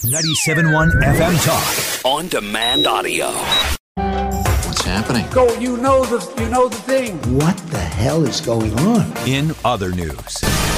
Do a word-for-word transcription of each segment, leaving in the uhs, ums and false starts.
ninety-seven point one F M Talk. On demand audio. What's happening? Go, you know the you know the thing. What the hell is going on? In other news.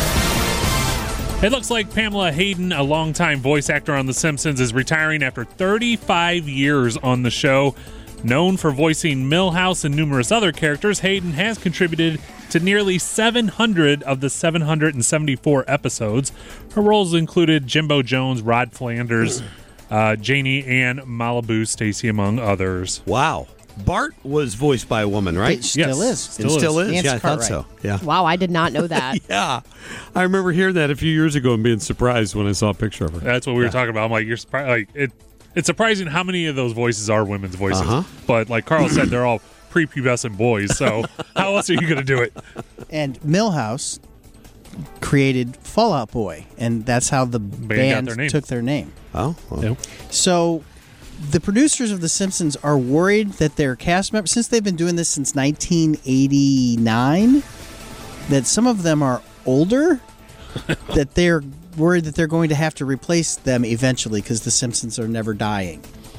It looks like Pamela Hayden, a longtime voice actor on The Simpsons, is retiring after thirty-five years on the show. Known for voicing Milhouse and numerous other characters, Hayden has contributed to nearly seven hundred of the seven hundred seventy-four episodes. Her roles included Jimbo Jones, Rod Flanders, uh, Janie Ann Malibu Stacy, among others. Wow. Bart was voiced by a woman, right? It still Yes, is. still it is. still is. Nancy Yeah, I thought Cartwright. so. Yeah. Wow, I did not know that. Yeah. I remember hearing that a few years ago and being surprised when I saw a picture of her. That's what we were talking about. I'm like, you're surprised. Like it, it's surprising how many of those voices are women's voices. Uh-huh. But like Carl said, they're all prepubescent boys. So how else are you going to do it? And Milhouse created Fall Out Boy, and that's how the got band their name. took their name. Oh, well. Yep. So the producers of The Simpsons are worried that their cast members, since they've been doing this since nineteen eighty-nine, that some of them are older, that they're worried that they're going to have to replace them eventually because The Simpsons are never dying.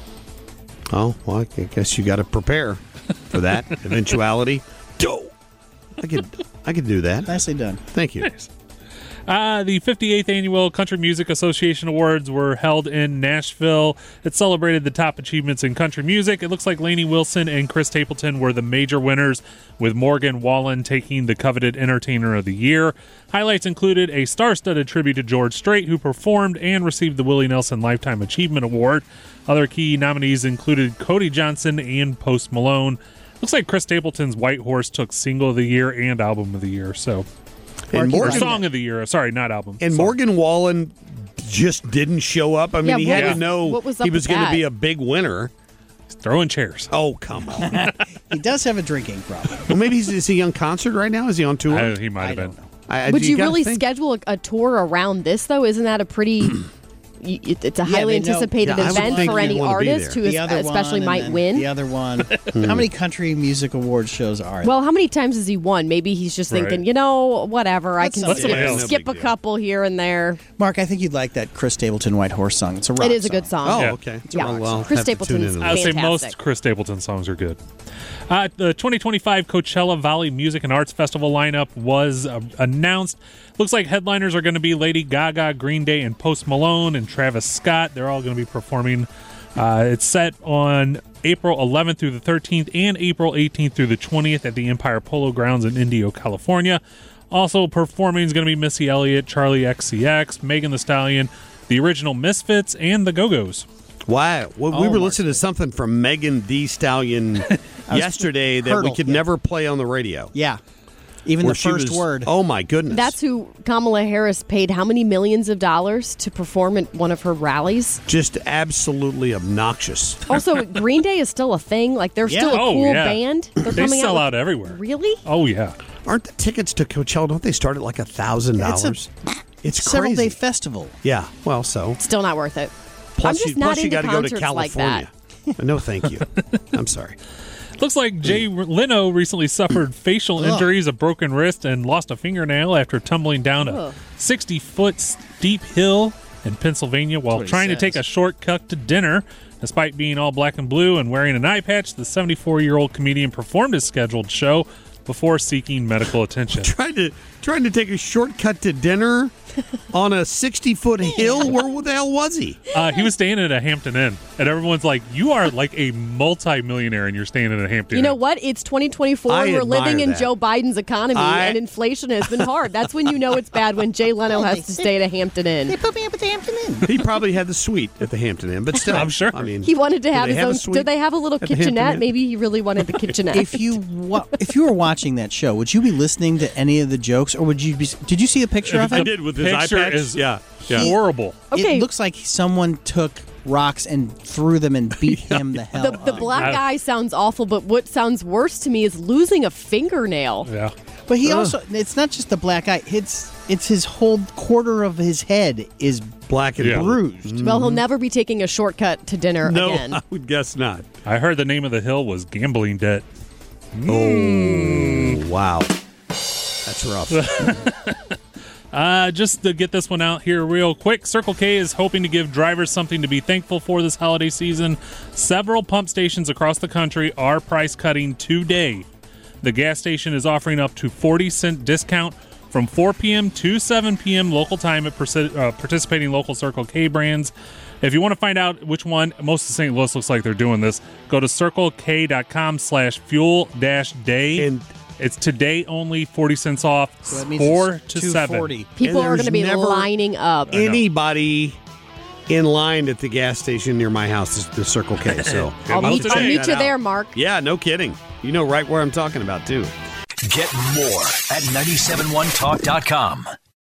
Oh, well, I guess you got to prepare for that eventuality. Doe. I could, I could do that. Nicely done. Thank you. Uh, the fifty-eighth Annual Country Music Association Awards were held in Nashville. It celebrated the top achievements in country music. It looks like Lainey Wilson and Chris Stapleton were the major winners, with Morgan Wallen taking the coveted Entertainer of the Year. Highlights included a star-studded tribute to George Strait, who performed and received the Willie Nelson Lifetime Achievement Award. Other key nominees included Cody Johnson and Post Malone. Looks like Chris Stapleton's White Horse took Single of the Year and Album of the Year, so... And Or Morgan, Song of the Year. Sorry, not album. and Song. Morgan Wallen just didn't show up. I mean, Yeah, he what had was- to know what was up he was with going to that? be a big winner. Throwing chairs. Oh, come on. He does have a drinking problem. Well, maybe he's is he on concert right now? Is he on tour? I, he might I have been. don't know. I- I- Would you gotta really think. schedule a, a tour around this, though? Isn't that a pretty... y- it- It's a Yeah, highly they know- anticipated Yeah, I would event think for you'd any wanna be artist there. who The is, other especially one, and might then win. The other one. How many country music award shows are there? Well, how many times has he won? Maybe he's just thinking, Right. you know, whatever. I Let can somebody skip, else. skip No a big deal. couple here and there. Mark, I think you'd like that Chris Stapleton White Horse song. It's a rock It is a good song. Oh, Yeah. okay. Yeah. Well, I'll Chris have to tune Stapleton's in. I would say most Fantastic. Chris Stapleton songs are good. Uh, the twenty twenty-five Coachella Valley Music and Arts Festival lineup was uh, announced. Looks like headliners are going to be Lady Gaga, Green Day, and Post Malone, and Travis Scott. They're all going to be performing. Uh, it's set on April eleventh through the thirteenth and April eighteenth through the twentieth at the Empire Polo Grounds in Indio, California. Also performing is going to be Missy Elliott, Charlie X C X, Megan Thee Stallion, the original Misfits, and the Go-Go's. Wow. Well, we Oh, were Mark. listening to something from Megan Thee Stallion yesterday that we Hurdle, could yeah. never play on the radio. Yeah. Even Where the she first was- word. Oh, my goodness. That's who Kamala Harris paid how many millions of dollars to perform at one of her rallies? just absolutely obnoxious. Also, Green Day is still a thing. Like, they're Yeah. still a Oh, cool yeah. band. They're They coming sell out, out with- everywhere. Really? Oh, yeah. Aren't the tickets to Coachella, don't they start at like a thousand dollars? It's Several crazy. day festival. Yeah, well, so. Still not worth it. Plus, I'm just you, not plus you into got to go to concerts like California. No, thank you. I'm sorry. Looks like Jay Leno recently suffered facial injuries, a broken wrist, and lost a fingernail after tumbling down a Ugh. sixty-foot steep hill in Pennsylvania while what he trying to says. take a shortcut to dinner. Despite being all black and blue and wearing an eye patch, the seventy-four-year-old comedian performed his scheduled show before seeking medical attention. Trying to trying to take a shortcut to dinner on a sixty-foot hill? Where the hell was he? Uh, he was staying at a Hampton Inn, and everyone's like, "You are like a multi-millionaire, and you're staying at a Hampton You Inn." know what? It's twenty twenty-four. I and we're admire living in that. Joe Biden's economy, I- and inflation has been hard. That's when you know it's bad when Jay Leno has to stay at a Hampton They Inn. put me up at the Hampton Inn. He probably had the suite at the Hampton Inn, but still. I'm sure. I mean, He wanted to do have they his have a own. suite Do they have a little at the Hampton kitchenette? Inn? Maybe he really wanted the kitchenette. If you wa- if you were watching that show, would you be listening to any of the jokes, or would you be? Did you see a picture of I him? did with his eye Picture patch. is yeah, yeah. horrible. Okay. It looks like someone took rocks and threw them and beat him the hell the, the up. black I- eye sounds awful, but what sounds worse to me is losing a fingernail. Yeah. But he also, it's not just the black eye. It's it's his whole quarter of his head is Black and Yeah. blue. bruised. Well, he'll never be taking a shortcut to dinner No, again. I would guess not. I heard the name of the hill was Gambling Debt. Oh, wow. That's rough. Uh, just to get this one out here real quick, Circle K is hoping to give drivers something to be thankful for this holiday season. Several pump stations across the country are price cutting today. The gas station is offering up to forty cent discount from four p.m. to seven p.m. local time at persi- uh, participating local Circle K brands. If you want to find out which one, most of Saint Louis looks like they're doing this, go to circlek.com slash fuel dash day. And it's today only, forty cents off, So that means four it's to two seven. forty. People And are going to be there's never lining up. Anybody in line at the gas station near my house is the Circle K. So I'll Well, meet, today- I'll meet that you out. there, Mark. Yeah, no kidding. You know right where I'm talking about, too. Get more at nine seven one talk dot com.